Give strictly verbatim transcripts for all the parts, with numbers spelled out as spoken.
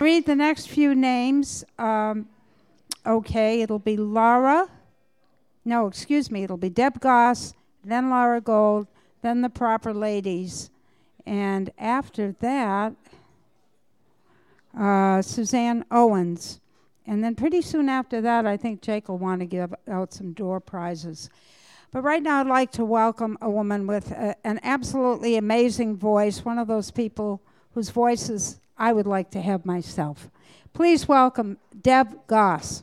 read the next few names. Um, okay, it'll be Laura. No, excuse me, it'll be Deb Goss, then Laura Gold, then the Proper Ladies. And after that, uh, Suzanne Owens. And then pretty soon after that, I think Jake will want to give out some door prizes. But right now, I'd like to welcome a woman with a, an absolutely amazing voice, one of those people whose voices I would like to have myself. Please welcome Deb Goss.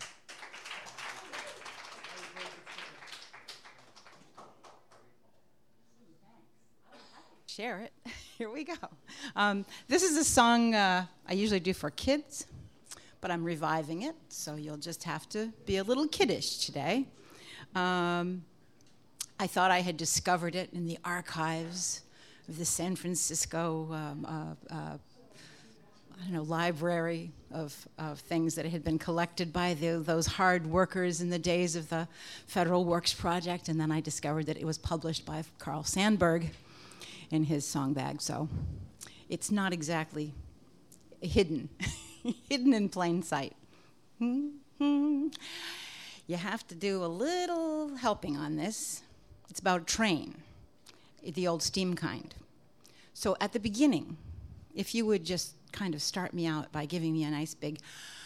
Share it. Here we go. Um, this is a song uh, I usually do for kids, but I'm reviving it, so you'll just have to be a little kiddish today. Um, I thought I had discovered it in the archives of the San Francisco um, uh, uh, I don't know, library of, of things that had been collected by the, those hard workers in the days of the Federal Works Project, and then I discovered that it was published by Carl Sandburg in his song bag, so it's not exactly hidden, hidden in plain sight. Mm-hmm. You have to do a little helping on this. It's about a train, the old steam kind. So at the beginning, if you would just kind of start me out by giving me a nice big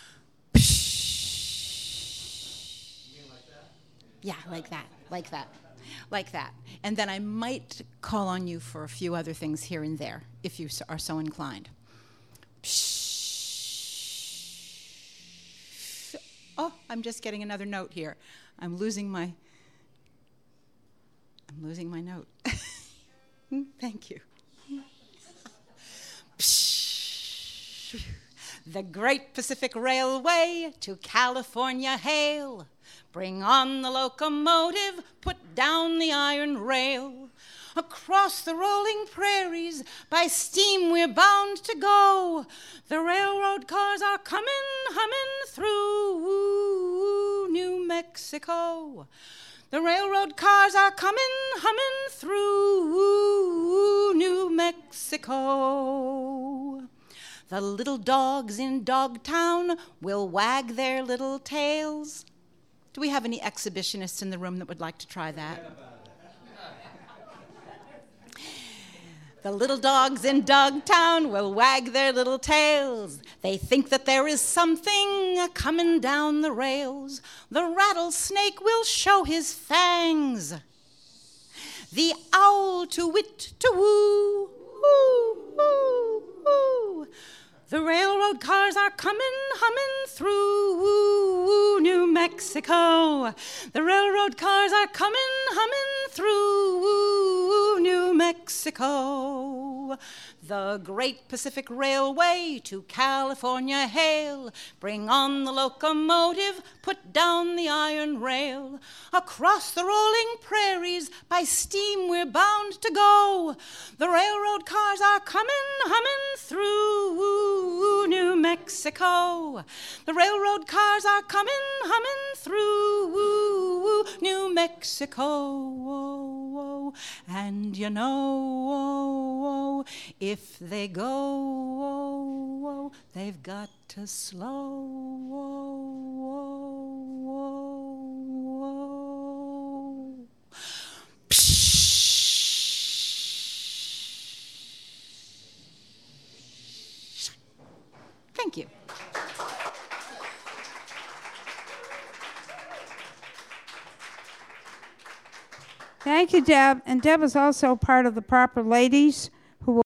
psh. You mean like that? Yeah, like that, like that. Like that. And then I might call on you for a few other things here and there, if you are so inclined. Psh. Oh, I'm just getting another note here. I'm losing my, I'm losing my note. Thank you. Psh. The Great Pacific Railway to California hail. Bring on the locomotive, put down the iron rail. Across the rolling prairies, by steam we're bound to go. The railroad cars are coming, humming through New Mexico. The railroad cars are coming, humming through New Mexico. The little dogs in Dogtown will wag their little tails. Do we have any exhibitionists in the room that would like to try that? The little dogs in Dogtown will wag their little tails. They think that there is something coming down the rails. The rattlesnake will show his fangs. The owl to wit to woo, woo, woo, woo. The railroad cars are coming, humming through New Mexico. The railroad cars are coming, humming through New Mexico. The Great Pacific Railway to California hail. Bring on the locomotive, put down the iron rail. Across the rolling prairies, by steam we're bound to go. The railroad cars are coming, humming through New Mexico. The railroad cars are coming, humming through New Mexico. And you know, if they go, they've got to slow. Thank you. Thank you, Deb. And Deb is also part of the Proper Ladies.